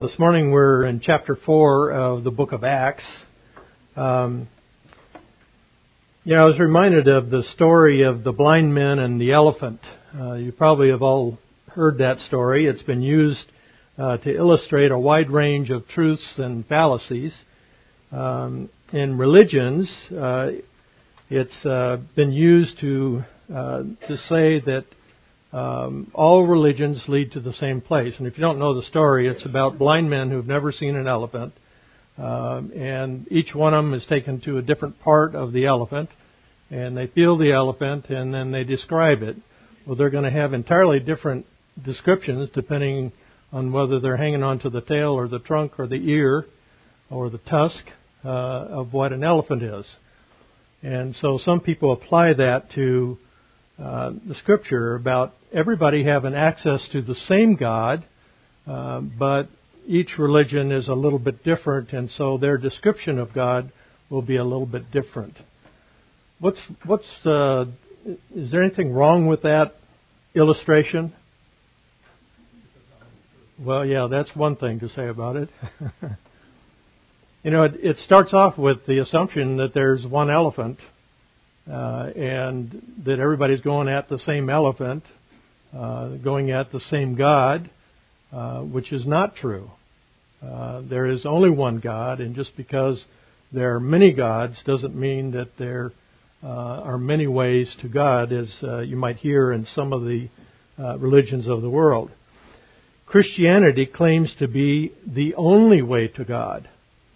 This morning we're in chapter 4 of the book of Acts. I was reminded of the story of the blind men and the elephant. You probably have all heard that story. It's been used to illustrate a wide range of truths and fallacies. In religions, it's been used to say that all religions lead to the same place. And if you don't know the story, it's about blind men who've never seen an elephant. And each one of them is taken to a different part of the elephant. And they feel the elephant and then they describe it. Well, they're going to have entirely different descriptions depending on whether they're hanging onto the tail or the trunk or the ear or the tusk of what an elephant is. And so some people apply that to the Scripture about everybody having access to the same God, but each religion is a little bit different, and so their description of God will be a little bit different. Is there anything wrong with that illustration? Well, yeah, that's one thing to say about it. It starts off with the assumption that there's one elephant, and that everybody's going at the same elephant, going at the same God, which is not true. There is only one God, and just because there are many gods doesn't mean that there are many ways to God, as you might hear in some of the religions of the world. Christianity claims to be the only way to God,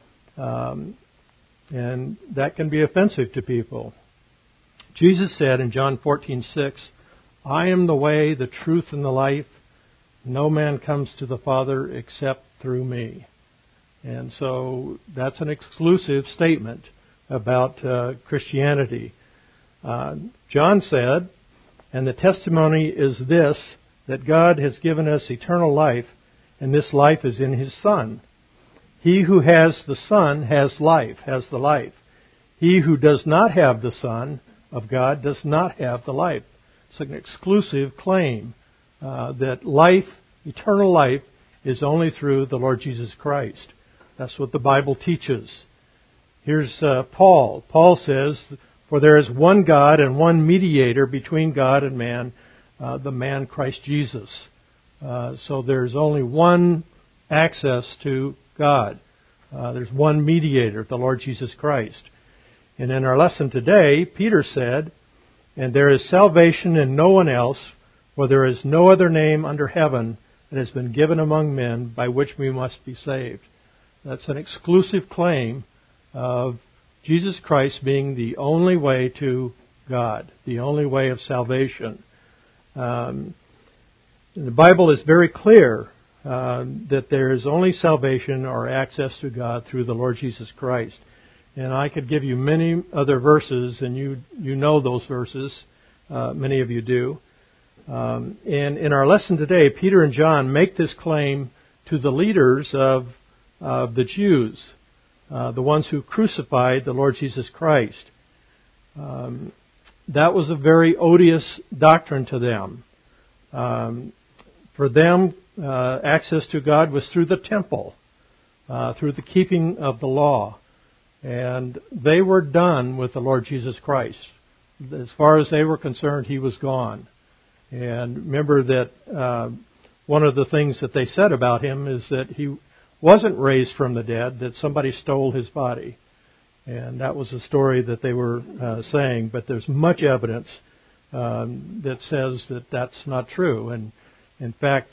and that can be offensive to people. Jesus said in John 14:6, "I am the way, the truth, and the life. No man comes to the Father except through me." And so that's an exclusive statement about Christianity. John said, "And the testimony is this, that God has given us eternal life, and this life is in His Son. He who has the Son has the life. He who does not have the Son of God does not have the life." It's an exclusive claim that life, eternal life, is only through the Lord Jesus Christ. That's what the Bible teaches. Here's Paul. Paul says, "For there is one God and one mediator between God and man, the man Christ Jesus." So there's only one access to God. There's one mediator, the Lord Jesus Christ. And in our lesson today, Peter said, "And there is salvation in no one else, for there is no other name under heaven that has been given among men by which we must be saved." That's an exclusive claim of Jesus Christ being the only way to God, the only way of salvation. The Bible is very clear that there is only salvation or access to God through the Lord Jesus Christ. And I could give you many other verses, and you know those verses. Many of you do. And in our lesson today, Peter and John make this claim to the leaders of the Jews, the ones who crucified the Lord Jesus Christ. That was a very odious doctrine to them. For them, access to God was through the temple, through the keeping of the law. And they were done with the Lord Jesus Christ. As far as they were concerned, He was gone. And remember that one of the things that they said about Him is that He wasn't raised from the dead, that somebody stole His body. And that was the story that they were saying. But there's much evidence that says that that's not true. And in fact,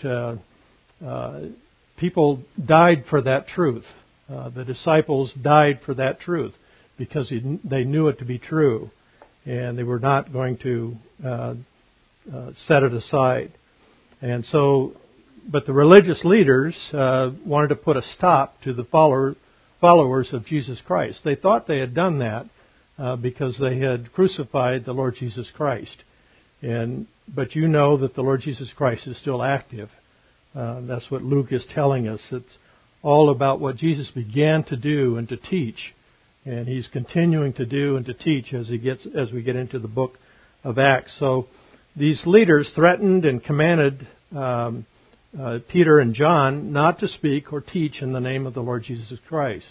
people died for that truth. The disciples died for that truth because they knew it to be true, and they were not going to set it aside. And so, but the religious leaders wanted to put a stop to the followers of Jesus Christ. They thought they had done that because they had crucified the Lord Jesus Christ. But you know that the Lord Jesus Christ is still active. That's what Luke is telling us. It's all about what Jesus began to do and to teach, and He's continuing to do and to teach as we get into the book of Acts. So these leaders threatened and commanded Peter and John not to speak or teach in the name of the Lord Jesus Christ.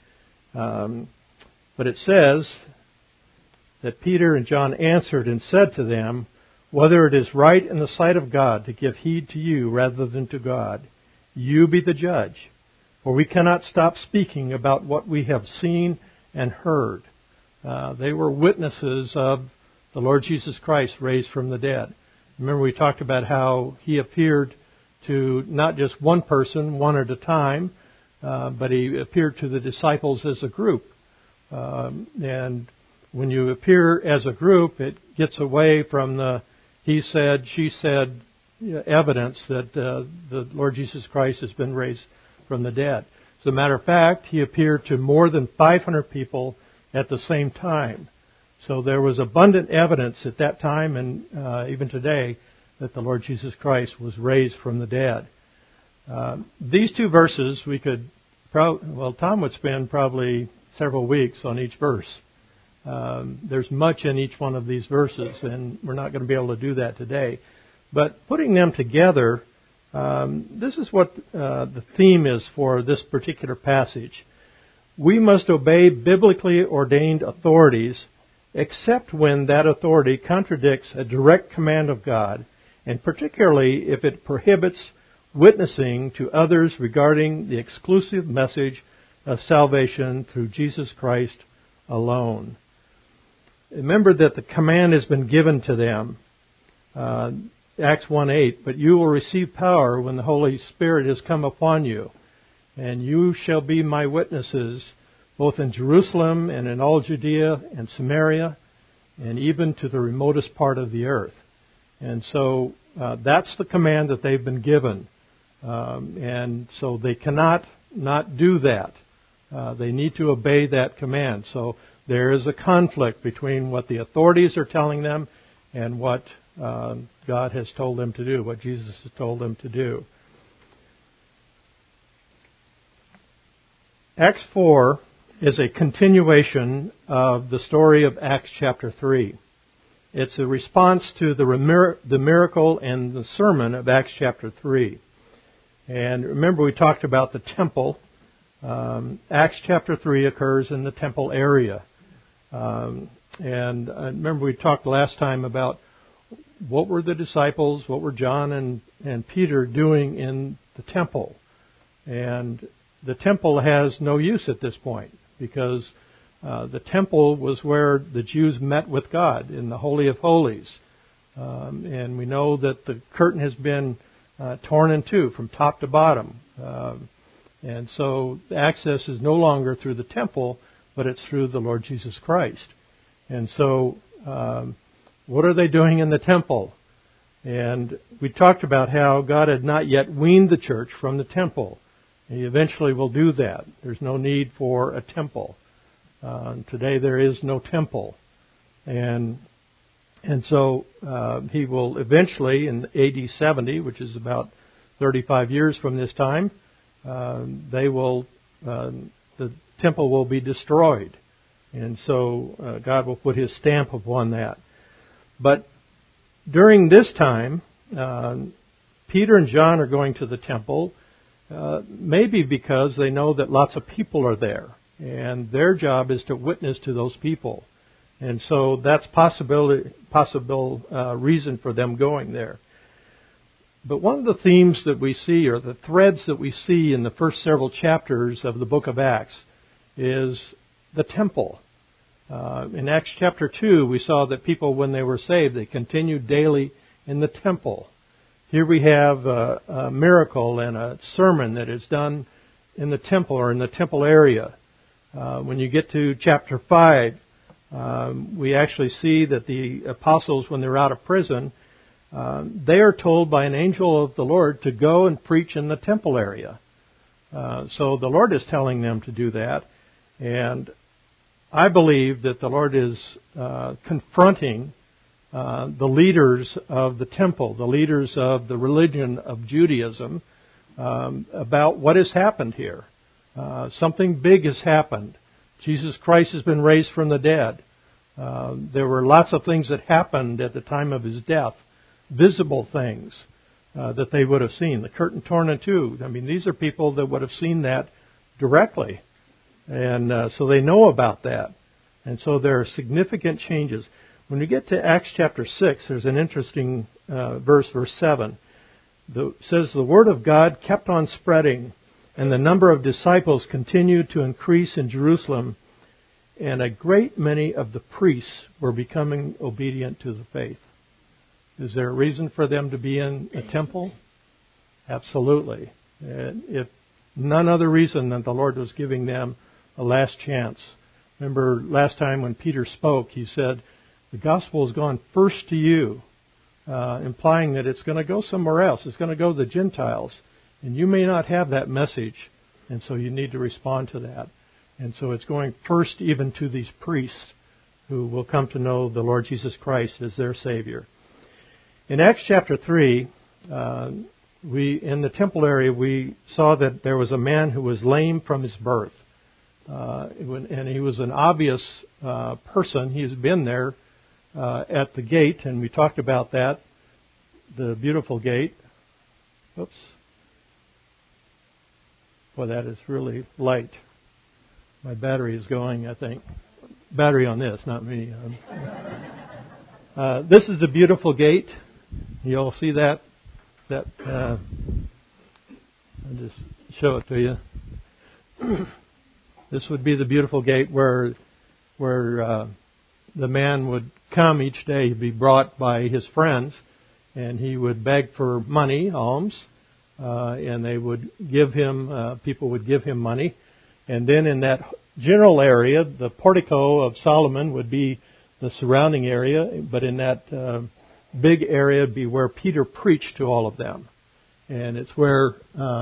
But it says that Peter and John answered and said to them, "Whether it is right in the sight of God to give heed to you rather than to God, you be the judge. For we cannot stop speaking about what we have seen and heard." They were witnesses of the Lord Jesus Christ raised from the dead. Remember, we talked about how He appeared to not just one person, one at a time, but He appeared to the disciples as a group. And when you appear as a group, it gets away from the he said, she said evidence that the Lord Jesus Christ has been raised from the dead. As a matter of fact, He appeared to more than 500 people at the same time. So there was abundant evidence at that time and even today that the Lord Jesus Christ was raised from the dead. These two verses we could, Tom would spend probably several weeks on each verse. There's much in each one of these verses, and we're not going to be able to do that today. But putting them together, this is what the theme is for this particular passage. We must obey biblically ordained authorities, except when that authority contradicts a direct command of God, and particularly if it prohibits witnessing to others regarding the exclusive message of salvation through Jesus Christ alone. Remember that the command has been given to them. Acts 1:8, "But you will receive power when the Holy Spirit has come upon you, and you shall be my witnesses both in Jerusalem and in all Judea and Samaria, and even to the remotest part of the earth." And so that's the command that they've been given. And so they cannot not do that. They need to obey that command. So there is a conflict between what the authorities are telling them and what God has told them to do, what Jesus has told them to do. Acts 4 is a continuation of the story of Acts chapter 3. It's a response to the miracle and the sermon of Acts chapter 3. And remember, we talked about the temple. Acts chapter 3 occurs in the temple area. And remember, we talked last time about what were the disciples, what were John and Peter doing in the temple. And the temple has no use at this point, because the temple was where the Jews met with God in the Holy of Holies. And we know that the curtain has been torn in two from top to bottom. And so the access is no longer through the temple, but it's through the Lord Jesus Christ. And so what are they doing in the temple? And we talked about how God had not yet weaned the church from the temple. He eventually will do that. There's no need for a temple. Today there is no temple. And so He will eventually, in AD 70, which is about 35 years from this time, the temple will be destroyed. And so God will put His stamp upon that. But during this time, Peter and John are going to the temple, maybe because they know that lots of people are there, and their job is to witness to those people. And so that's possible reason for them going there. But one of the themes that we see, or the threads that we see in the first several chapters of the book of Acts, is the temple. In Acts chapter 2, we saw that people, when they were saved, they continued daily in the temple. Here we have a miracle and a sermon that is done in the temple or in the temple area. When you get to chapter 5, we actually see that the apostles, when they're out of prison, they are told by an angel of the Lord to go and preach in the temple area. So the Lord is telling them to do that. And I believe that the Lord is confronting the leaders of the temple, the leaders of the religion of Judaism, about what has happened here. Something big has happened. Jesus Christ has been raised from the dead. There were lots of things that happened at the time of His death, visible things. that they would have seen. The curtain torn in two. I mean, these are people that would have seen that directly. And so they know about that. And so there are significant changes. When we get to Acts chapter 6, there's an interesting verse 7. It says, the word of God kept on spreading, and the number of disciples continued to increase in Jerusalem, and a great many of the priests were becoming obedient to the faith. Is there a reason for them to be in a temple? Absolutely. If none other reason than the Lord was giving them a last chance. Remember last time when Peter spoke, he said, the gospel has gone first to you, implying that it's going to go somewhere else. It's going to go to the Gentiles. And you may not have that message, and so you need to respond to that. And so it's going first even to these priests who will come to know the Lord Jesus Christ as their Savior. In Acts chapter 3, in the temple area, we saw that there was a man who was lame from his birth. And he was an obvious person. He's been there at the gate, and we talked about that, the beautiful gate. Oops. Boy, that is really light. My battery is going, I think. Battery on this, not me. This is a beautiful gate. You all see that? I'll just show it to you. This would be the beautiful gate where the man would come each day. He'd be brought by his friends, and he would beg for money, alms, and they would give him. People would give him money, and then in that general area, the portico of Solomon would be the surrounding area, but in that big area would be where Peter preached to all of them, and it's where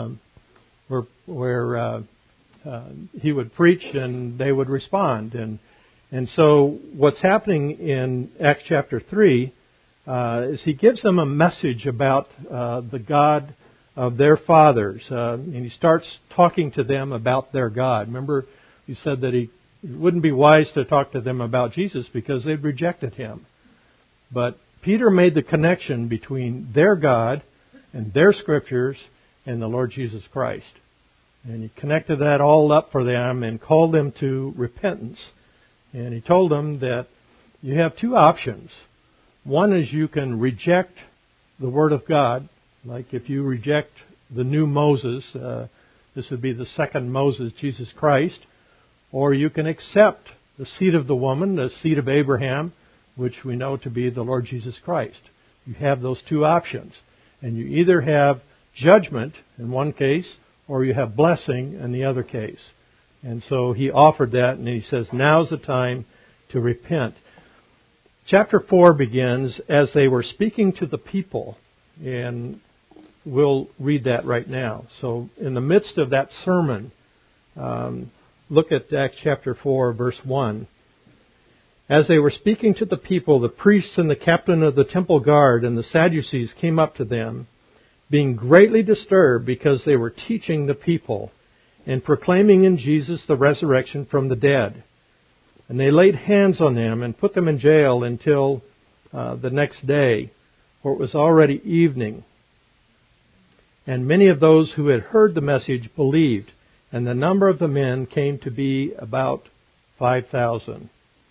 he would preach and they would respond. And so what's happening in Acts chapter 3 is he gives them a message about the God of their fathers. And he starts talking to them about their God. Remember, he said that it wouldn't be wise to talk to them about Jesus because they'd rejected him. But Peter made the connection between their God and their scriptures and the Lord Jesus Christ. And he connected that all up for them and called them to repentance. And he told them that you have two options. One is you can reject the Word of God. Like if you reject the new Moses, this would be the second Moses, Jesus Christ. Or you can accept the seed of the woman, the seed of Abraham, which we know to be the Lord Jesus Christ. You have those two options. And you either have judgment in one case, or you have blessing in the other case. And so he offered that, and he says, now's the time to repent. Chapter 4 begins, as they were speaking to the people, and we'll read that right now. So in the midst of that sermon, look at Acts chapter 4, verse 1. As they were speaking to the people, the priests and the captain of the temple guard and the Sadducees came up to them, being greatly disturbed because they were teaching the people and proclaiming in Jesus the resurrection from the dead. And they laid hands on them and put them in jail until the next day, for it was already evening. And many of those who had heard the message believed, and the number of the men came to be about 5,000.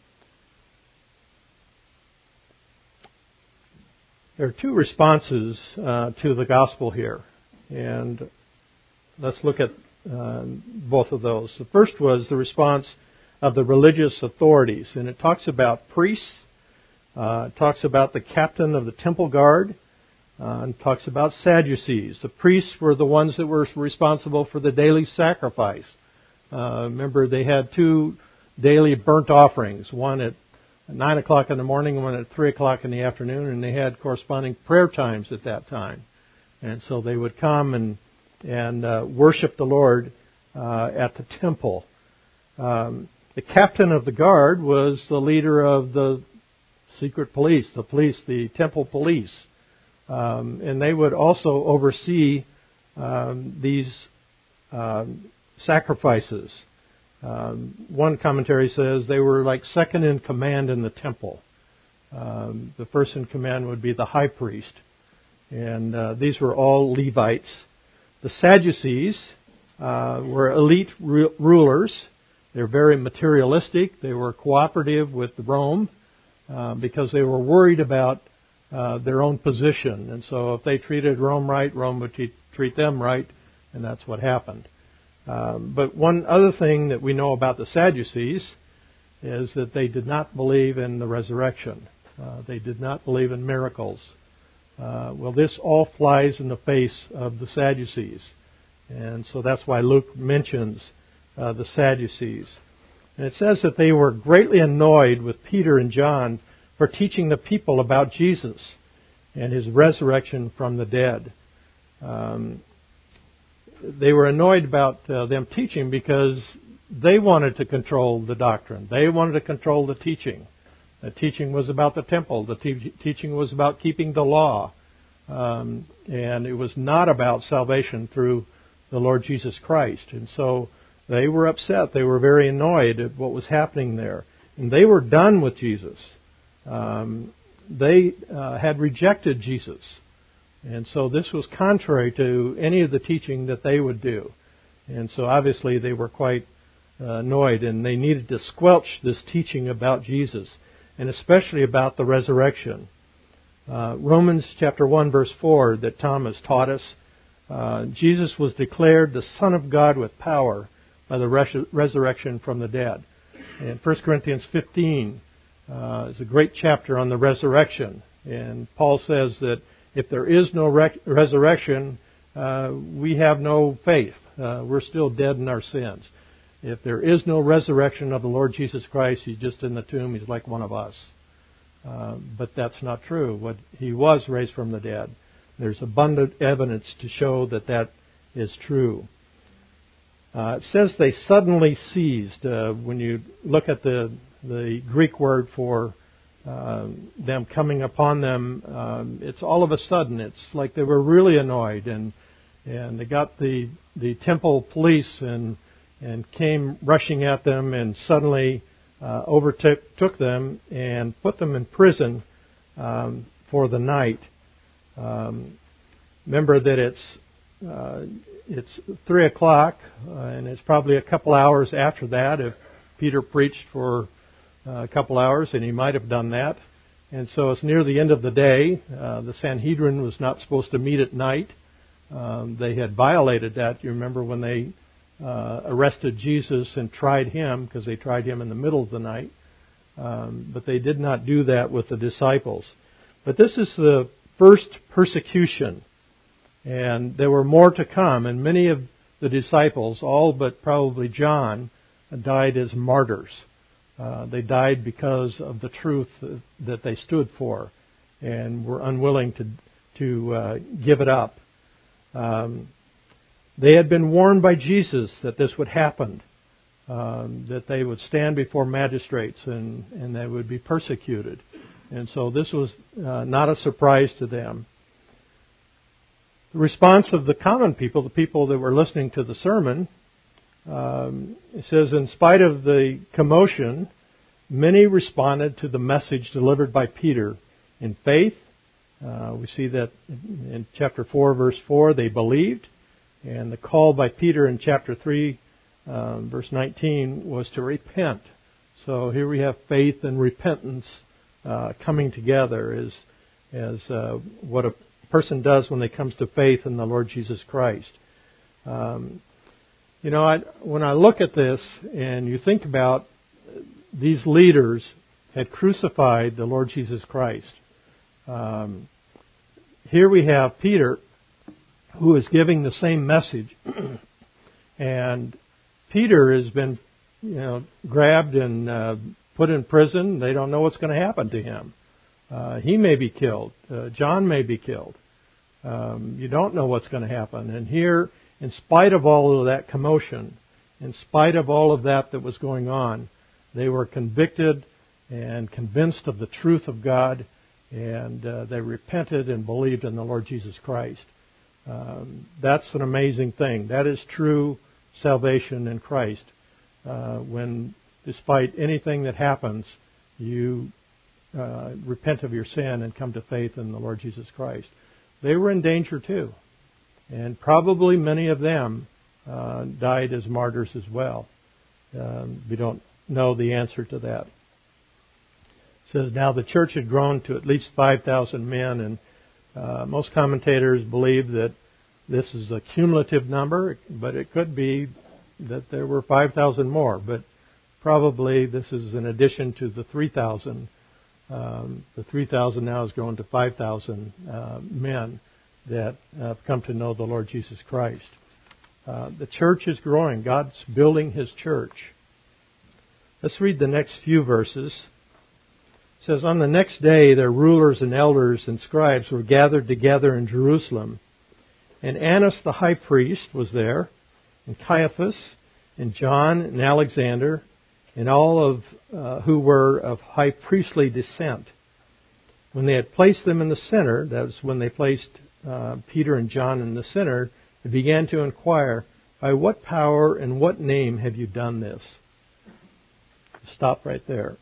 There are two responses to the gospel here, and let's look at both of those. The first was the response of the religious authorities, and it talks about priests, it talks about the captain of the temple guard, and talks about Sadducees. The priests were the ones that were responsible for the daily sacrifice. Remember, they had two daily burnt offerings, one at 9 o'clock in the morning and one at 3 o'clock in the afternoon, and they had corresponding prayer times at that time. And so they would come and worship the Lord at the temple. The captain of the guard was the leader of the secret police, the temple police. And they would also oversee these sacrifices. One commentary says they were like second in command in the temple. The first in command would be the high priest. And these were all Levites. The Sadducees were elite rulers. They were very materialistic. They were cooperative with Rome because they were worried about their own position. And so if they treated Rome right, Rome would treat them right, and that's what happened. But one other thing that we know about the Sadducees is that they did not believe in the resurrection. They did not believe in miracles. Well, this all flies in the face of the Sadducees. And so that's why Luke mentions the Sadducees. And it says that they were greatly annoyed with Peter and John for teaching the people about Jesus and His resurrection from the dead. They were annoyed about them teaching because they wanted to control the doctrine. They wanted to control the teaching. The teaching was about the temple. The teaching was about keeping the law. And it was not about salvation through the Lord Jesus Christ. And so they were upset. They were very annoyed at what was happening there. And they were done with Jesus. They had rejected Jesus. And so this was contrary to any of the teaching that they would do. And so obviously they were quite annoyed, and they needed to squelch this teaching about Jesus, and especially about the resurrection. Romans chapter 1, verse 4 that Tom has taught us, Jesus was declared the Son of God with power by the resurrection from the dead. And 1 Corinthians 15 is a great chapter on the resurrection. And Paul says that if there is no resurrection, we have no faith. We're still dead in our sins. If there is no resurrection of the Lord Jesus Christ, He's just in the tomb. He's like one of us. But that's not true. He was raised from the dead. There's abundant evidence to show that that is true. It says they suddenly seized. When you look at the Greek word for them coming upon them, it's all of a sudden. It's like they were really annoyed, and they got the temple police and came rushing at them, and suddenly overtook them and put them in prison for the night. Remember that it's 3 o'clock, and it's probably a couple hours after that. If Peter preached for a couple hours, and he might have done that. And so it's near the end of the day. The Sanhedrin was not supposed to meet at night. They had violated that. You remember when they arrested Jesus and tried Him, because they tried Him in the middle of the night. But they did not do that with the disciples. But this is the first persecution. And there were more to come. And many of the disciples, all but probably John, died as martyrs. They died because of the truth that they stood for and were unwilling to give it up. They had been warned by Jesus that this would happen, that they would stand before magistrates and they would be persecuted. And so this was not a surprise to them. The response of the common people, the people that were listening to the sermon, it says, in spite of the commotion, many responded to the message delivered by Peter in faith. We see that in chapter 4, verse 4, they believed. And the call by Peter in chapter 3, verse 19, was to repent. So here we have faith and repentance coming together as what a person does when they comes to faith in the Lord Jesus Christ. When I look at this and you think about these leaders had crucified the Lord Jesus Christ. Here we have Peter, who is giving the same message, and Peter has been, grabbed and put in prison. They don't know what's going to happen to him. He may be killed. John may be killed. You don't know what's going to happen. And here, in spite of all of that commotion, in spite of all of that was going on, they were convicted and convinced of the truth of God, and they repented and believed in the Lord Jesus Christ. That's an amazing thing. That is true salvation in Christ. When, despite anything that happens, you repent of your sin and come to faith in the Lord Jesus Christ. they were in danger too. And probably many of them died as martyrs as well. We don't know the answer to that. It says, now the church had grown to at least 5,000 men, and most commentators believe that this is a cumulative number, but it could be that there were 5,000 more. But probably this is in addition to the 3,000. The 3,000 now has grown to 5,000 men that have come to know the Lord Jesus Christ. The church is growing. God's building His church. Let's read the next few verses. It says, on the next day their rulers and elders and scribes were gathered together in Jerusalem. And Annas the high priest was there, and Caiaphas, and John, and Alexander, and all of who were of high priestly descent. When they had placed them in the center, that was when they placed Peter and John in the center, they began to inquire, by what power and what name have you done this? Stop right there.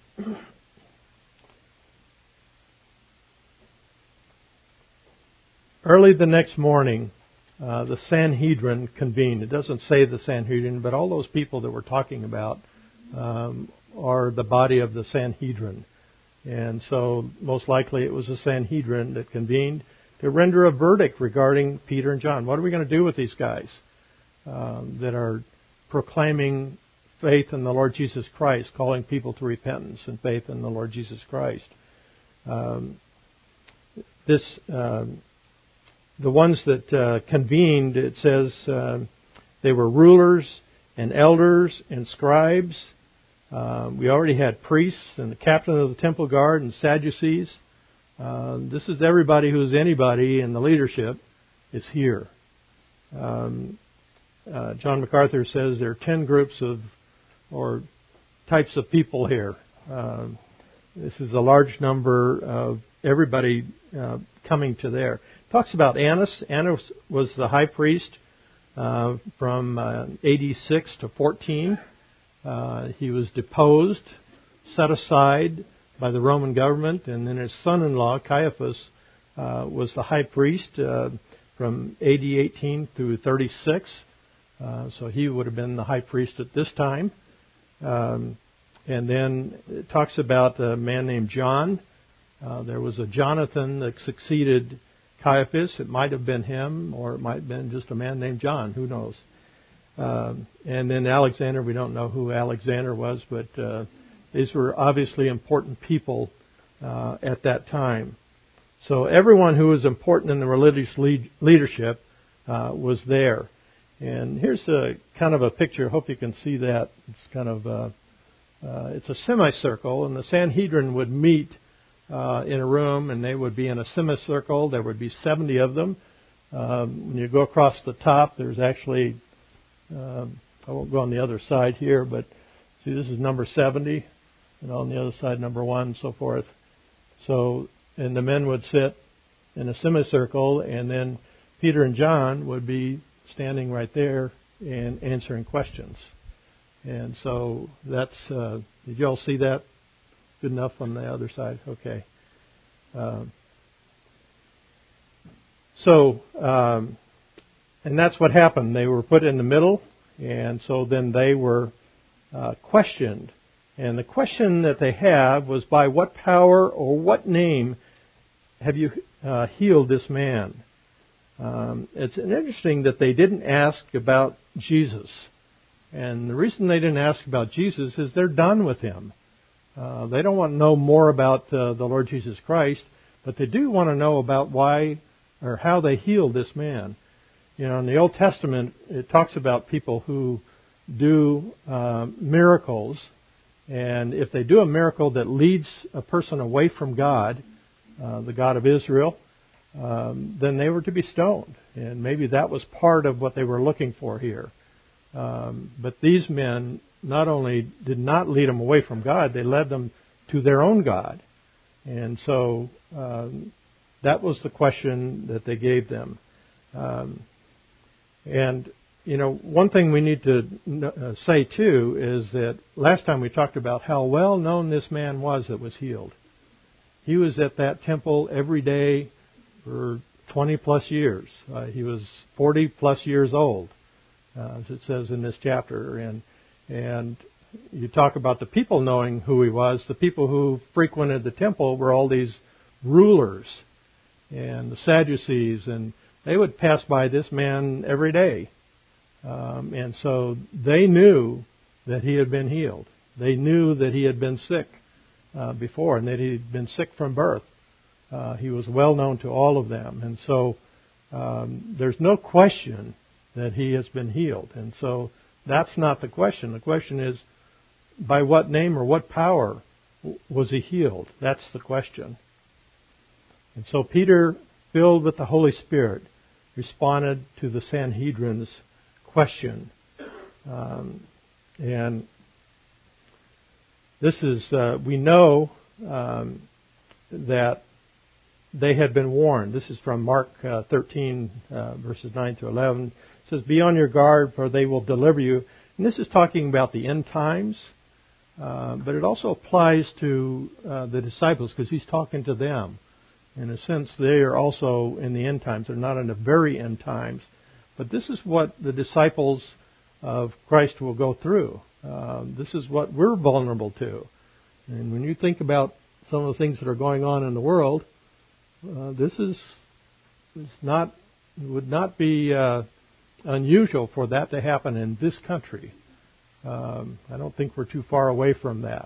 Early the next morning, the Sanhedrin convened. It doesn't say the Sanhedrin, but all those people that we're talking about are the body of the Sanhedrin. And so most likely it was the Sanhedrin that convened to render a verdict regarding Peter and John. What are we going to do with these guys that are proclaiming faith in the Lord Jesus Christ, calling people to repentance and faith in the Lord Jesus Christ? The ones that convened, it says they were rulers and elders and scribes. We already had priests and the captain of the temple guard and Sadducees. This is everybody who's anybody in the leadership is here. John MacArthur says there are 10 groups of or types of people here. This is a large number of everybody coming to there. Talks about Annas. Annas was the high priest from AD 6 to 14. He was deposed, set aside by the Roman government, and then his son-in-law, Caiaphas, was the high priest from AD 18 through 36. So he would have been the high priest at this time. And then it talks about a man named John. There was a Jonathan that succeeded Caiaphas. It might have been him, or it might have been just a man named John. Who knows? And then Alexander, we don't know who Alexander was, but these were obviously important people at that time. So everyone who was important in the religious leadership was there. And here's a kind of a picture. I hope you can see that. It's kind of it's a semicircle, and the Sanhedrin would meet in a room, and they would be in a semicircle. There would be 70 of them. When you go across the top, there's actually, I won't go on the other side here, but see, this is number 70, and on the other side, number 1, and so forth. So, and the men would sit in a semicircle, and then Peter and John would be standing right there and answering questions. And so that's, did you all see that? Good enough on the other side? Okay. And that's what happened. They were put in the middle, and so then they were questioned. And the question that they have was, by what power or what name have you healed this man? It's interesting that they didn't ask about Jesus. And the reason they didn't ask about Jesus is they're done with Him. They don't want to know more about the Lord Jesus Christ, but they do want to know about why or how they healed this man. You know, in the Old Testament, it talks about people who do miracles, and if they do a miracle that leads a person away from God, the God of Israel, then they were to be stoned. And maybe that was part of what they were looking for here. But these men not only did not lead them away from God, they led them to their own God. And so that was the question that they gave them. And, you know, one thing we need to say, too, is that last time we talked about how well known this man was that was healed. He was at that temple every day for 20 plus years. He was 40 plus years old, as it says in this chapter. And you talk about the people knowing who he was. The people who frequented the temple were all these rulers and the Sadducees, and they would pass by this man every day. And so they knew that he had been healed. They knew that he had been sick before, and that he had been sick from birth. He was well known to all of them. And so there's no question that he has been healed. And so that's not the question. The question is, by what name or what power was he healed? That's the question. And so Peter, filled with the Holy Spirit, responded to the Sanhedrin's question. And this is, we know that they had been warned. This is from Mark 13, verses 9 through 11. It says, "Be on your guard, for they will deliver you." And this is talking about the end times, but it also applies to the disciples, because he's talking to them. In a sense, they are also in the end times. They're not in the very end times. But this is what the disciples of Christ will go through. This is what we're vulnerable to. And when you think about some of the things that are going on in the world, this would not be unusual for that to happen in this country. I don't think we're too far away from that.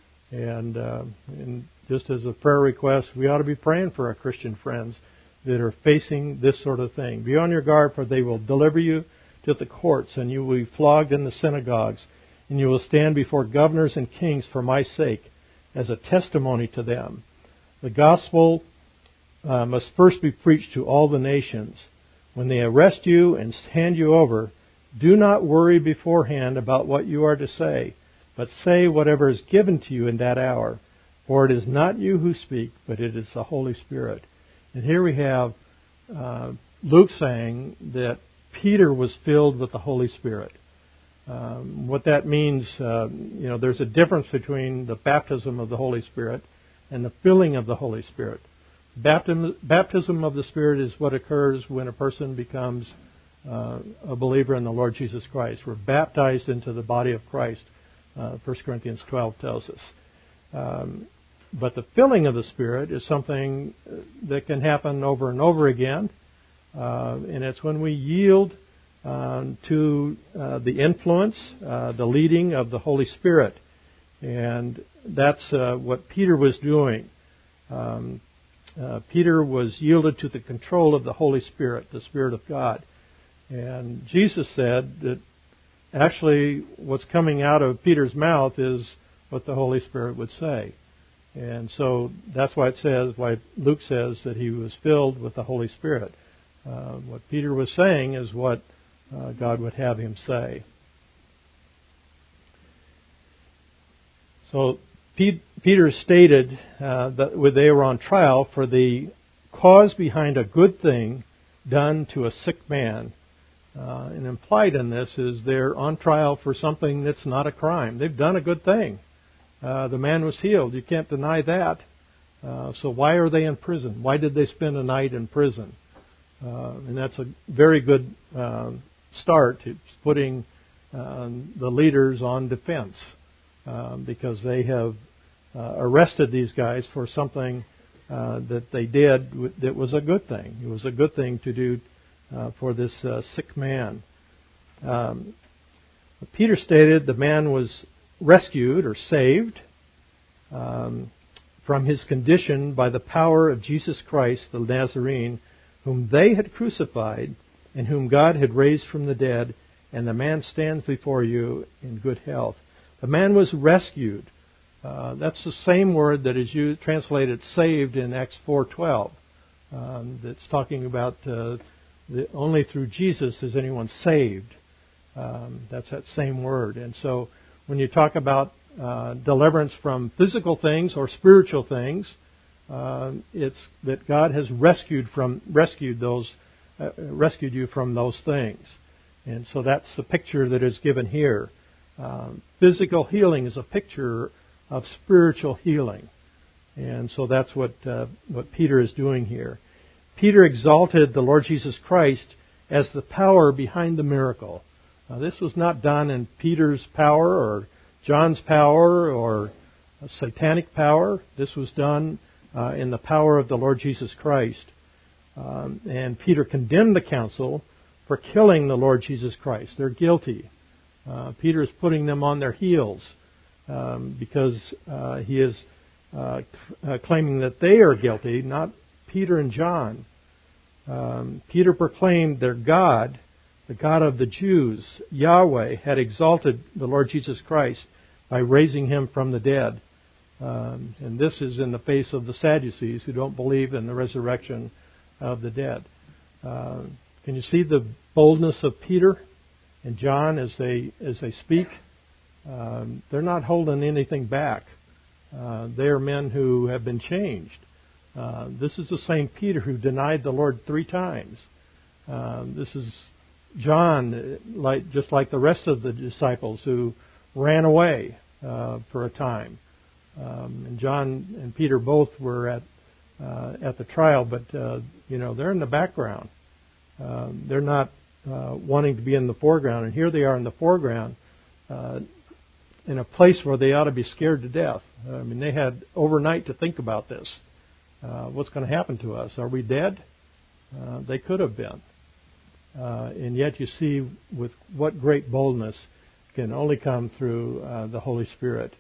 And just as a prayer request, we ought to be praying for our Christian friends that are facing this sort of thing. Be on your guard, for they will deliver you to the courts, and you will be flogged in the synagogues, and you will stand before governors and kings for my sake as a testimony to them. The gospel must first be preached to all the nations. When they arrest you and hand you over, do not worry beforehand about what you are to say, but say whatever is given to you in that hour. For it is not you who speak, but it is the Holy Spirit. And here we have Luke saying that Peter was filled with the Holy Spirit. What that means, there's a difference between the baptism of the Holy Spirit and the filling of the Holy Spirit. Baptism of the Spirit is what occurs when a person becomes a believer in the Lord Jesus Christ. We're baptized into the body of Christ, 1 Corinthians 12 tells us. But the filling of the Spirit is something that can happen over and over again. And it's when we yield to the influence, the leading of the Holy Spirit. And that's what Peter was doing. Peter was yielded to the control of the Holy Spirit, the Spirit of God. And Jesus said that actually what's coming out of Peter's mouth is what the Holy Spirit would say. And so that's why why Luke says that he was filled with the Holy Spirit. What Peter was saying is what God would have him say. So Peter stated that they were on trial for the cause behind a good thing done to a sick man. And implied in this is they're on trial for something that's not a crime. They've done a good thing. The man was healed. You can't deny that. So why are they in prison? Why did they spend a night in prison? And that's a very good start. It's putting the leaders on defense because they have arrested these guys for something that they did that was a good thing. It was a good thing to do for this sick man. Peter stated the man was rescued or saved from his condition by the power of Jesus Christ, the Nazarene, whom they had crucified and whom God had raised from the dead, and the man stands before you in good health. The man was rescued. That's the same word that is used, translated saved in Acts 4:12. That's talking about only through Jesus is anyone saved. That's that same word. And so when you talk about deliverance from physical things or spiritual things, it's that God has rescued you from those things. And so that's the picture that is given here. Physical healing is a picture of spiritual healing. And so that's what Peter is doing here. Peter exalted the Lord Jesus Christ as the power behind the miracle. This was not done in Peter's power or John's power or satanic power. This was done in the power of the Lord Jesus Christ. And Peter condemned the council for killing the Lord Jesus Christ. They're guilty. Peter is putting them on their heels because he is claiming that they are guilty, not Peter and John. Peter proclaimed their God, the God of the Jews, Yahweh, had exalted the Lord Jesus Christ by raising him from the dead. And this is in the face of the Sadducees who don't believe in the resurrection of the dead. Can you see the boldness of Peter and John as they speak? They're not holding anything back. They are men who have been changed. This is the same Peter who denied the Lord 3 times. This is John, just like the rest of the disciples who ran away for a time. And John and Peter both were at the trial, but they're in the background. They're not wanting to be in the foreground, and here they are in the foreground, in a place where they ought to be scared to death. I mean, they had overnight to think about this. What's going to happen to us? Are we dead? They could have been. And yet you see with what great boldness can only come through the Holy Spirit.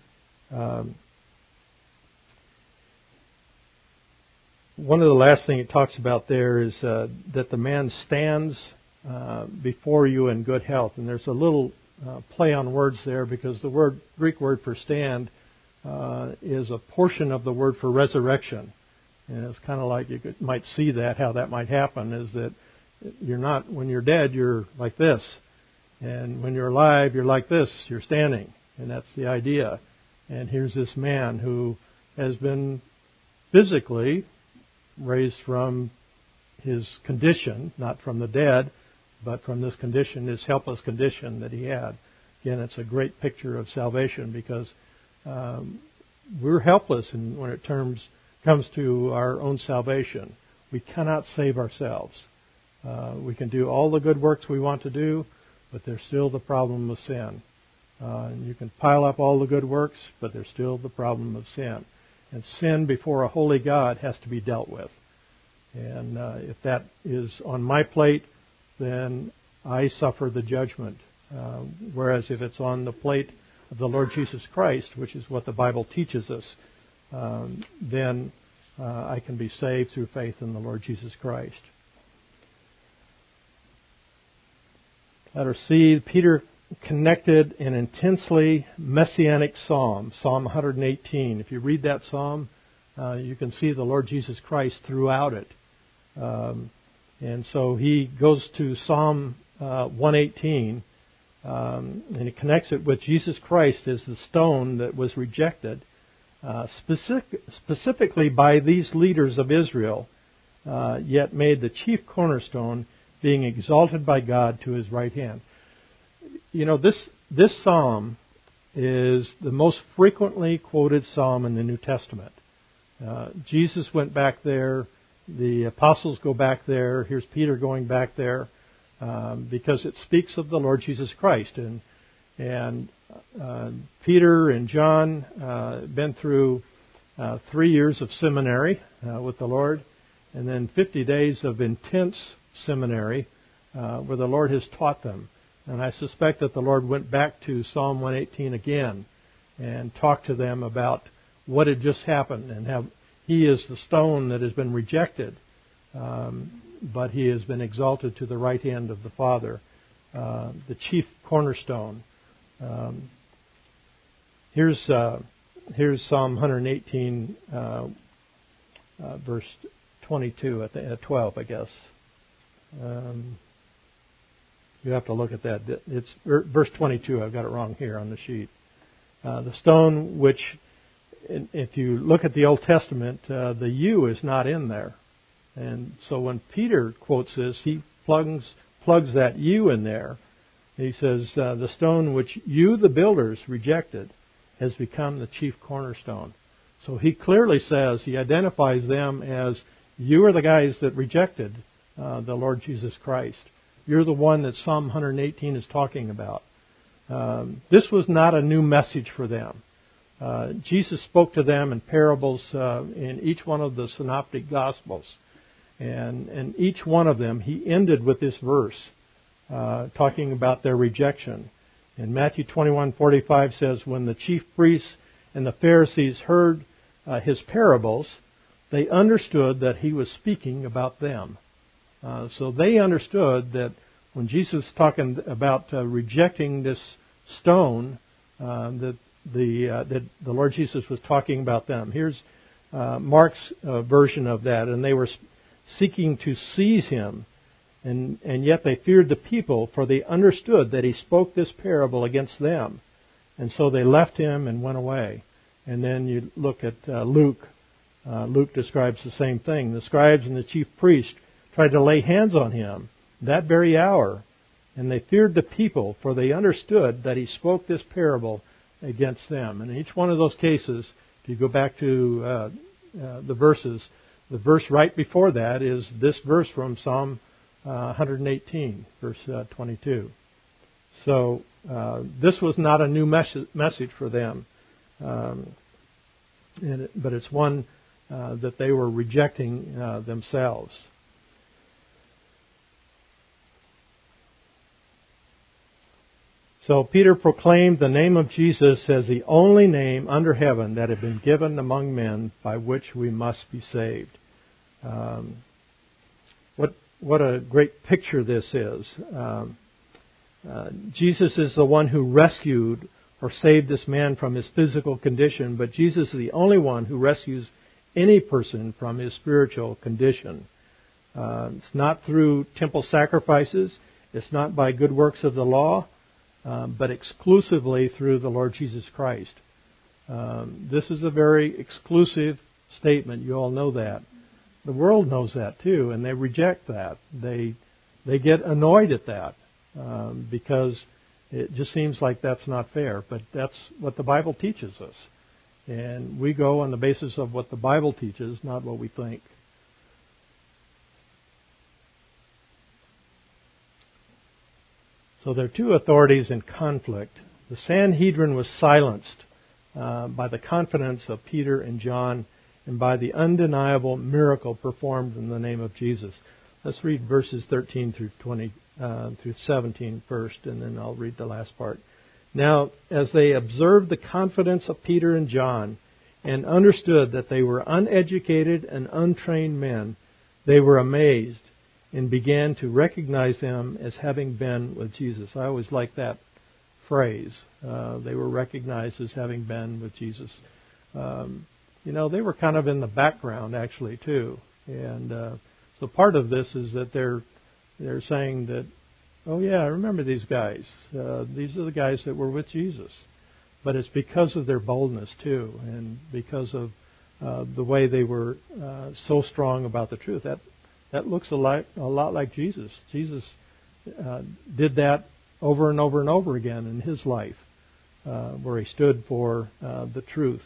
One of the last things it talks about there is that the man stands before you in good health. And there's a little play on words there because the Greek word for stand is a portion of the word for resurrection. And it's kind of like you might see that, how that might happen, is that when you're dead, you're like this. And when you're alive, you're like this, you're standing. And that's the idea. And here's this man who has been physically raised from his condition, not from the dead, but from this condition, this helpless condition that he had. Again, it's a great picture of salvation because we're helpless when it comes to our own salvation. We cannot save ourselves. We can do all the good works we want to do, but there's still the problem of sin. And you can pile up all the good works, but there's still the problem of sin. And sin before a holy God has to be dealt with. And if that is on my plate, then I suffer the judgment. Whereas if it's on the plate of the Lord Jesus Christ, which is what the Bible teaches us, then I can be saved through faith in the Lord Jesus Christ. Letter C, Peter connected an intensely messianic psalm, Psalm 118. If you read that psalm, you can see the Lord Jesus Christ throughout it. And so he goes to Psalm 118, and he connects it with Jesus Christ as the stone that was rejected, specifically by these leaders of Israel, yet made the chief cornerstone, being exalted by God to his right hand. You know, this psalm is the most frequently quoted psalm in the New Testament. Jesus went back there. The apostles go back there. Here's Peter going back there because it speaks of the Lord Jesus Christ. And Peter and John been through 3 years of seminary with the Lord, and then 50 days of intense seminary where the Lord has taught them. And I suspect that the Lord went back to Psalm 118 again and talked to them about what had just happened and how he is the stone that has been rejected, but he has been exalted to the right hand of the Father, the chief cornerstone. Here's Psalm 118, verse 22 at 12, I guess. You have to look at that. It's verse 22. I've got it wrong here on the sheet. The stone which, if you look at the Old Testament, the U is not in there. And so when Peter quotes this, he plugs that U in there. He says, the stone which you, the builders, rejected has become the chief cornerstone. So he clearly says, he identifies them as You are the guys that rejected the Lord Jesus Christ. You're the one that Psalm 118 is talking about. This was not a new message for them. Jesus spoke to them in parables in each one of the synoptic Gospels. And each one of them, he ended with this verse, talking about their rejection. And Matthew 21:45 says, when the chief priests and the Pharisees heard his parables, they understood that he was speaking about them. So they understood that when Jesus was talking about rejecting this stone, that the Lord Jesus was talking about them. Here's Mark's version of that. And they were seeking to seize him, and yet they feared the people, for they understood that he spoke this parable against them. And so they left him and went away. And then you look at Luke. Luke describes the same thing. The scribes and the chief priests tried to lay hands on him that very hour, and they feared the people, for they understood that he spoke this parable against them. And in each one of those cases, if you go back to the verses, the verse right before that is this verse from Psalm 118, verse 22. So this was not a new message for them, but it's one that they were rejecting themselves. So Peter proclaimed the name of Jesus as the only name under heaven that had been given among men by which we must be saved. What a great picture this is. Jesus is the one who rescued or saved this man from his physical condition, but Jesus is the only one who rescues any person from his spiritual condition. It's not through temple sacrifices. It's not by good works of the law. But exclusively through the Lord Jesus Christ. This is a very exclusive statement. You all know that. The world knows that too, and they reject that. They get annoyed at that because it just seems like that's not fair. But that's what the Bible teaches us. And we go on the basis of what the Bible teaches, not what we think. So there are two authorities in conflict. The Sanhedrin was silenced by the confidence of Peter and John and by the undeniable miracle performed in the name of Jesus. Let's read verses 13 through 17 first, and then I'll read the last part. Now, as they observed the confidence of Peter and John and understood that they were uneducated and untrained men, they were amazed and began to recognize them as having been with Jesus. I always like that phrase. They were recognized as having been with Jesus. They were kind of in the background, actually, too. And so part of this is that they're saying that, oh, yeah, I remember these guys. These are the guys that were with Jesus. But it's because of their boldness, too, and because of the way they were so strong about the truth. That looks a lot like Jesus. Jesus did that over and over and over again in his life, where he stood for the truth.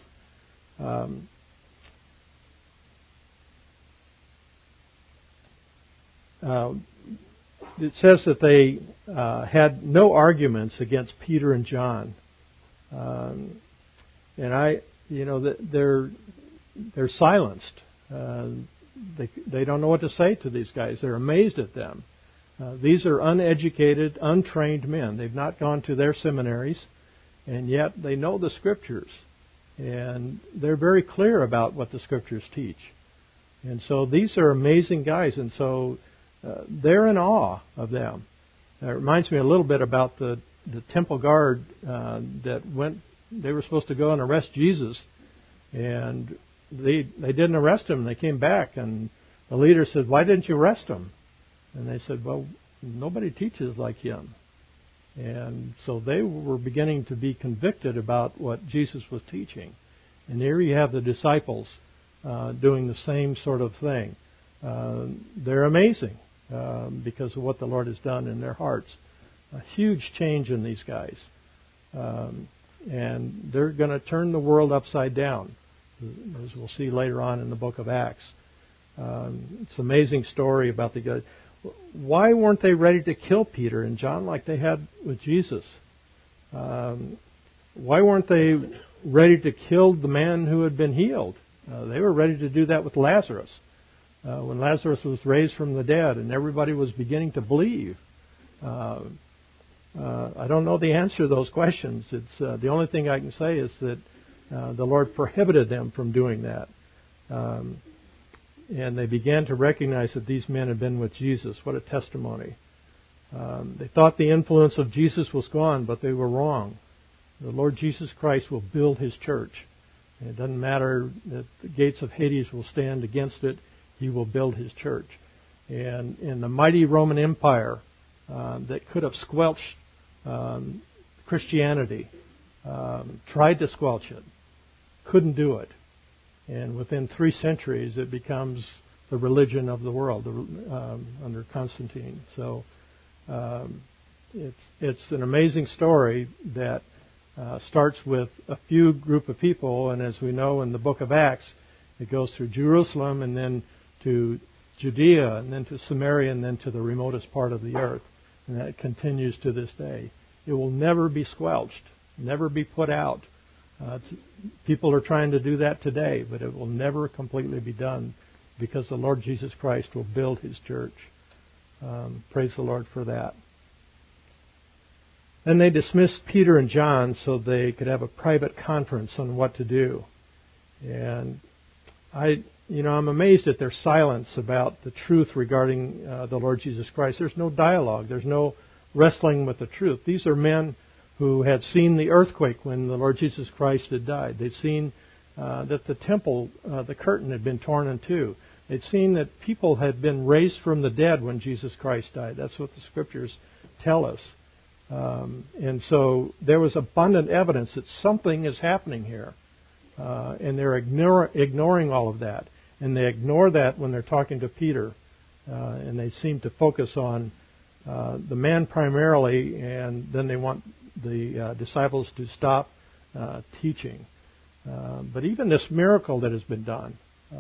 It says that they had no arguments against Peter and John, they're silenced. They don't know what to say to these guys. They're amazed at them. These are uneducated, untrained men. They've not gone to their seminaries, and yet they know the Scriptures. And they're very clear about what the Scriptures teach. And so these are amazing guys, and so they're in awe of them. It reminds me a little bit about the temple guard that went. They were supposed to go and arrest Jesus, and they didn't arrest him. They came back, and the leader said, "Why didn't you arrest him?" And they said, "Well, nobody teaches like him." And so they were beginning to be convicted about what Jesus was teaching. And here you have the disciples doing the same sort of thing. They're amazing because of what the Lord has done in their hearts. A huge change in these guys. And they're going to turn the world upside down, as we'll see later on in the book of Acts. It's an amazing story about the guy. Why weren't they ready to kill Peter and John like they had with Jesus? Why weren't they ready to kill the man who had been healed? They were ready to do that with Lazarus. When Lazarus was raised from the dead and everybody was beginning to believe. I don't know the answer to those questions. It's the only thing I can say is that the Lord prohibited them from doing that. And they began to recognize that these men had been with Jesus. What a testimony. They thought the influence of Jesus was gone, but they were wrong. The Lord Jesus Christ will build His church. And it doesn't matter that the gates of Hades will stand against it. He will build His church. And in the mighty Roman Empire that could have squelched Christianity, tried to squelch it, couldn't do it. And within 3 centuries, it becomes the religion of the world under Constantine. So it's an amazing story that starts with a few group of people, and as we know in the book of Acts, it goes through Jerusalem and then to Judea and then to Samaria and then to the remotest part of the earth. And that continues to this day. It will never be squelched, never be put out. People are trying to do that today, but it will never completely be done because the Lord Jesus Christ will build His church. Praise the Lord for that. Then they dismissed Peter and John so they could have a private conference on what to do. And I'm amazed at their silence about the truth regarding the Lord Jesus Christ. There's no dialogue. There's no wrestling with the truth. These are men who had seen the earthquake when the Lord Jesus Christ had died. They'd seen that the temple, the curtain had been torn in two. They'd seen that people had been raised from the dead when Jesus Christ died. That's what the Scriptures tell us. And so there was abundant evidence that something is happening here. And they're ignoring all of that. And they ignore that when they're talking to Peter. And they seem to focus on the man primarily, and then they want the disciples to stop teaching. But even this miracle that has been done,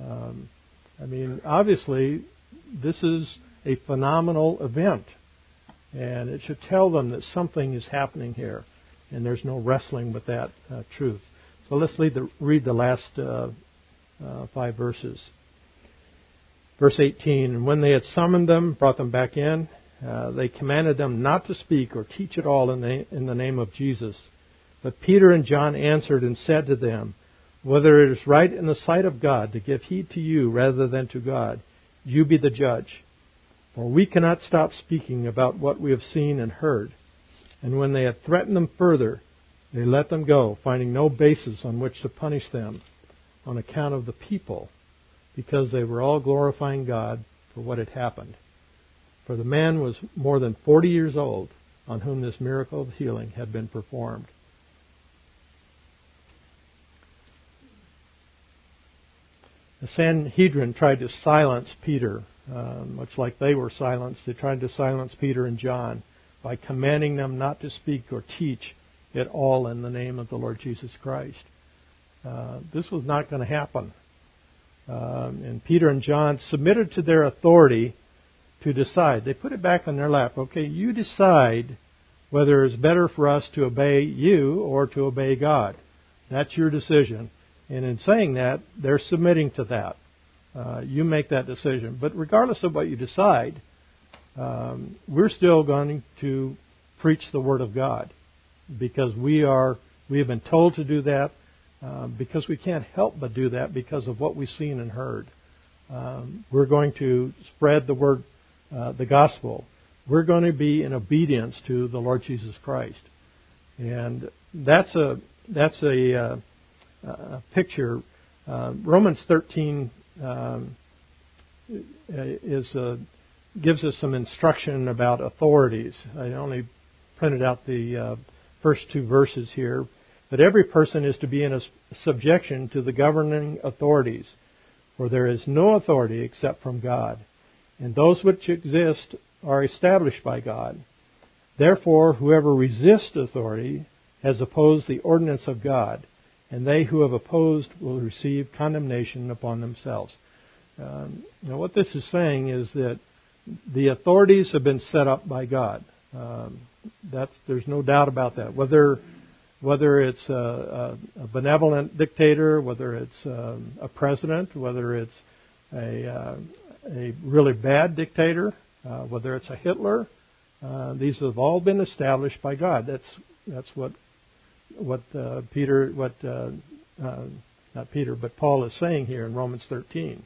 obviously this is a phenomenal event. And it should tell them that something is happening here. And there's no wrestling with that truth. So let's read the last 5 verses. Verse 18, and when they had summoned them, brought them back in, they commanded them not to speak or teach at all in the name of Jesus. But Peter and John answered and said to them, whether it is right in the sight of God to give heed to you rather than to God, you be the judge. For we cannot stop speaking about what we have seen and heard. And when they had threatened them further, they let them go, finding no basis on which to punish them on account of the people, because they were all glorifying God for what had happened. For the man was more than 40 years old on whom this miracle of healing had been performed. The Sanhedrin tried to silence Peter, much like they were silenced. They tried to silence Peter and John by commanding them not to speak or teach at all in the name of the Lord Jesus Christ. This was not going to happen. And Peter and John submitted to their authority to decide. They put it back on their lap. Okay, you decide whether it's better for us to obey you or to obey God. That's your decision. And in saying that, they're submitting to that. You make that decision. But regardless of what you decide, we're still going to preach the Word of God because we have been told to do that because we can't help but do that because of what we've seen and heard. We're going to spread the Word, the Gospel. We're going to be in obedience to the Lord Jesus Christ. And that's a picture. Romans 13 gives us some instruction about authorities. I only printed out the first 2 verses here. But every person is to be in a subjection to the governing authorities, for there is no authority except from God, and those which exist are established by God. Therefore, whoever resists authority has opposed the ordinance of God, and they who have opposed will receive condemnation upon themselves. What this is saying is that the authorities have been set up by God. There's no doubt about that. Whether it's a benevolent dictator, whether it's a president, whether it's a really bad dictator, whether it's a Hitler, these have all been established by God. That's what Paul is saying here in Romans 13.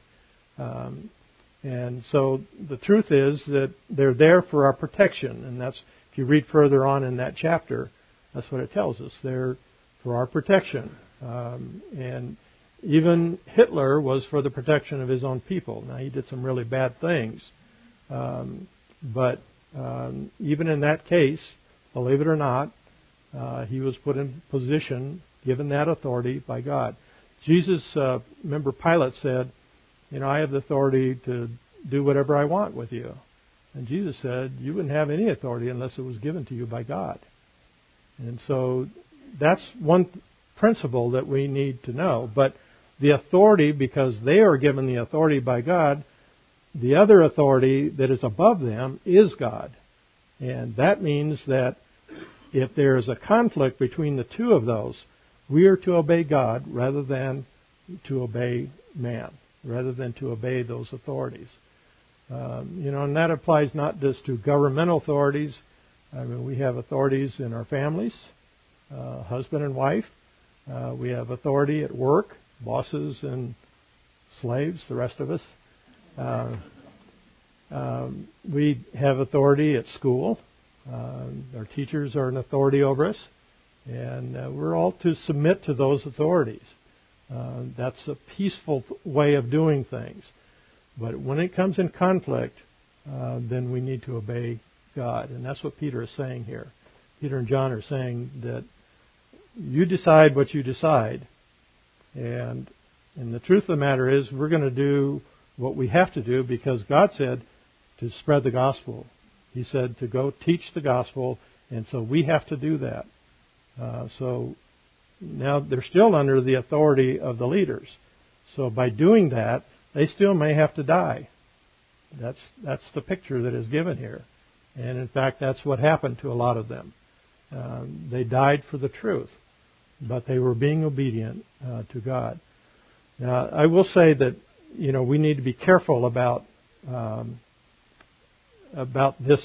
And so the truth is that they're there for our protection, and that's, if you read further on in that chapter, that's what it tells us. They're for our protection. And even Hitler was for the protection of his own people. Now, he did some really bad things. But even in that case, believe it or not, he was put in position, given that authority by God. Jesus, remember Pilate said, I have the authority to do whatever I want with you. And Jesus said, you wouldn't have any authority unless it was given to you by God. And so that's one principle that we need to know. But the authority, because they are given the authority by God, the other authority that is above them is God. And that means that if there is a conflict between the two of those, we are to obey God rather than to obey man, rather than to obey those authorities. And that applies not just to governmental authorities. I mean, we have authorities in our families, husband and wife. We have authority at work, bosses and slaves, the rest of us. We have authority at school. Our teachers are an authority over us. And we're all to submit to those authorities. That's a peaceful way of doing things. But when it comes in conflict, then we need to obey God. And that's what Peter is saying here. Peter and John are saying that you decide what you decide. And the truth of the matter is we're going to do what we have to do because God said to spread the gospel. He said to go teach the gospel, and so we have to do that. So now they're still under the authority of the leaders. So by doing that, they still may have to die. That's the picture that is given here. And in fact, that's what happened to a lot of them. They died for the truth, but they were being obedient to God. Now, I will say that we need to be careful about this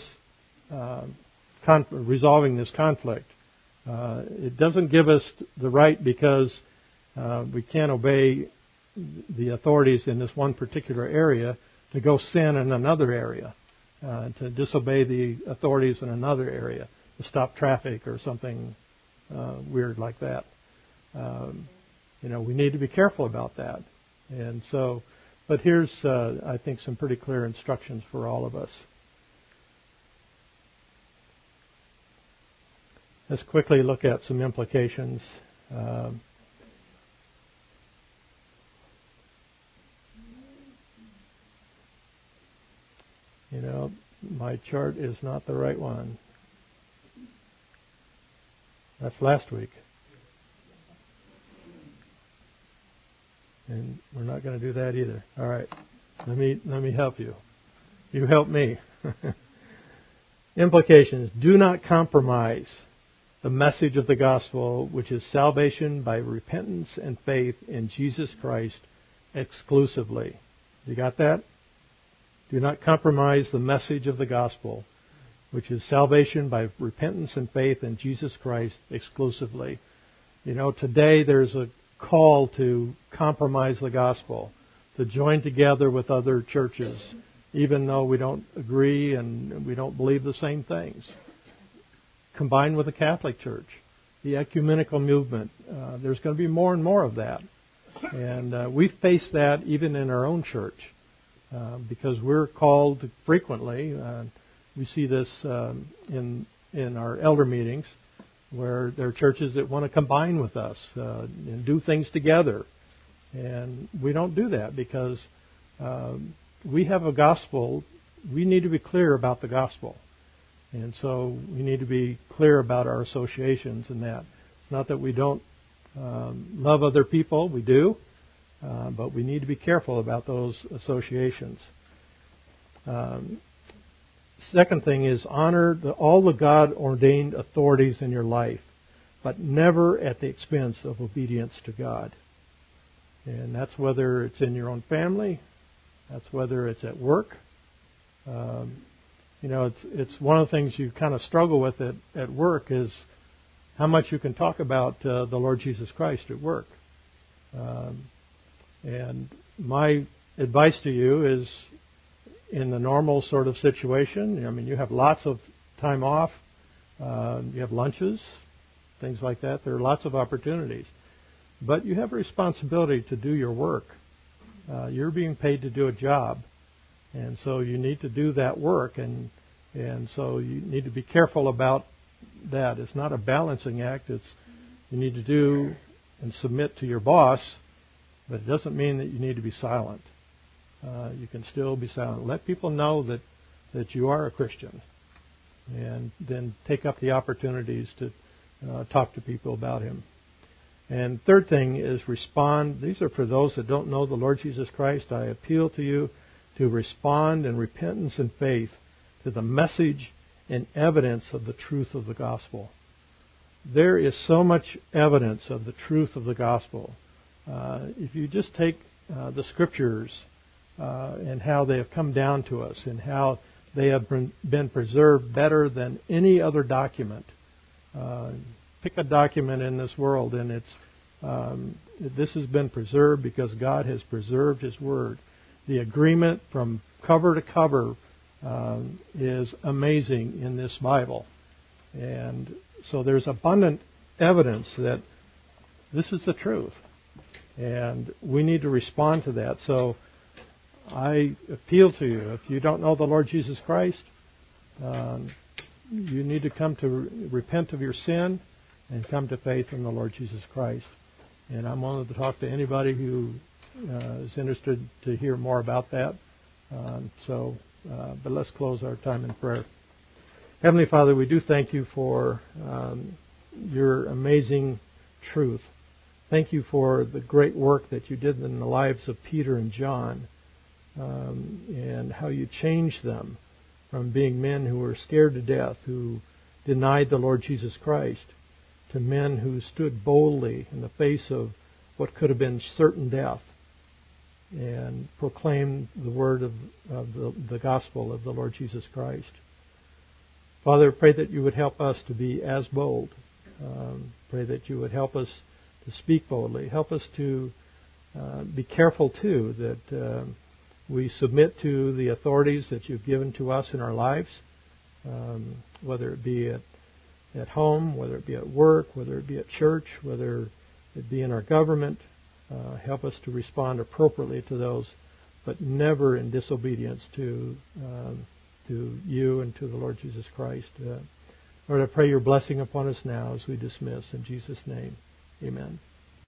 resolving this conflict. It doesn't give us the right because we can't obey the authorities in this one particular area to go sin in another area, to disobey the authorities in another area, to stop traffic or something weird like that. We need to be careful about that. And so, but here's, I think, some pretty clear instructions for all of us. Let's quickly look at some implications. My chart is not the right one. That's last week. And we're not going to do that either. All right. Let me help you. You help me. Implications. Do not compromise the message of the gospel, which is salvation by repentance and faith in Jesus Christ exclusively. You got that? Do not compromise the message of the gospel, which is salvation by repentance and faith in Jesus Christ exclusively. Today there's a call to compromise the gospel, to join together with other churches, even though we don't agree and we don't believe the same things. Combined with the Catholic Church, the ecumenical movement. There's going to be more and more of that. And we face that even in our own church because we're called frequently. We see this in our elder meetings where there are churches that want to combine with us and do things together. And we don't do that because we have a gospel. We need to be clear about the gospel. And so we need to be clear about our associations in that. It's not that we don't love other people. We do. But we need to be careful about those associations. Second thing is honor all the God-ordained authorities in your life, but never at the expense of obedience to God. And that's whether it's in your own family, that's whether it's at work. It's one of the things you kind of struggle with at work is how much you can talk about the Lord Jesus Christ at work. And my advice to you is, in the normal sort of situation, I mean, you have lots of time off, you have lunches, things like that. There are lots of opportunities. But you have a responsibility to do your work. You're being paid to do a job. And so you need to do that work. And so you need to be careful about that. It's not a balancing act. You need to do and submit to your boss, but it doesn't mean that you need to be silent. You can still be silent. Let people know that you are a Christian. And then take up the opportunities to talk to people about Him. And third thing is respond. These are for those that don't know the Lord Jesus Christ. I appeal to you to respond in repentance and faith to the message and evidence of the truth of the gospel. There is so much evidence of the truth of the gospel. If you just take the Scriptures and how they have come down to us and how they have been preserved better than any other document. Pick a document in this world, and this has been preserved because God has preserved His Word. The agreement from cover to cover is amazing in this Bible. And so there's abundant evidence that this is the truth. And we need to respond to that. So I appeal to you, if you don't know the Lord Jesus Christ, you need to come to repent of your sin and come to faith in the Lord Jesus Christ. And I'm willing to talk to anybody who is interested to hear more about that. But let's close our time in prayer. Heavenly Father, we do thank you for your amazing truth. Thank you for the great work that you did in the lives of Peter and John, and how you changed them from being men who were scared to death, who denied the Lord Jesus Christ, to men who stood boldly in the face of what could have been certain death and proclaimed the word of the gospel of the Lord Jesus Christ. Father, pray that you would help us to be as bold. Pray that you would help us to speak boldly. Help us to be careful, too, that we submit to the authorities that you've given to us in our lives, whether it be at home, whether it be at work, whether it be at church, whether it be in our government. Help us to respond appropriately to those, but never in disobedience to you and to the Lord Jesus Christ. Lord, I pray your blessing upon us now as we dismiss. In Jesus' name, amen.